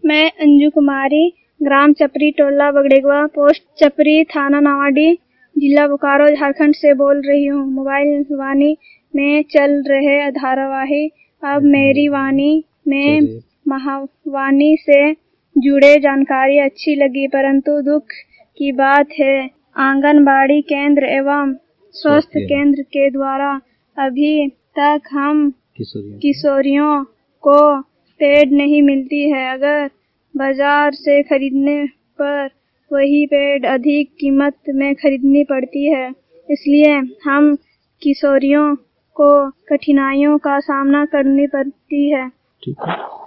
मैं अंजू कुमारी, ग्राम चपरी, टोला बगड़ेगवा, पोस्ट चपरी, थाना नावाडीह, जिला बोकारो, झारखंड से बोल रही हूँ। मोबाइल वाणी में चल रहे धारावाहिक अब मेरी वाणी में महावाणी से जुड़े जानकारी अच्छी लगी, परंतु दुख की बात है आंगनबाड़ी केंद्र एवं स्वास्थ्य केंद्र के द्वारा अभी तक हम किशोरियों को पैड नहीं मिलती है। अगर बाजार से खरीदने पर वही पैड अधिक कीमत में खरीदनी पड़ती है, इसलिए हम किशोरियों को कठिनाइयों का सामना करनी पड़ती है।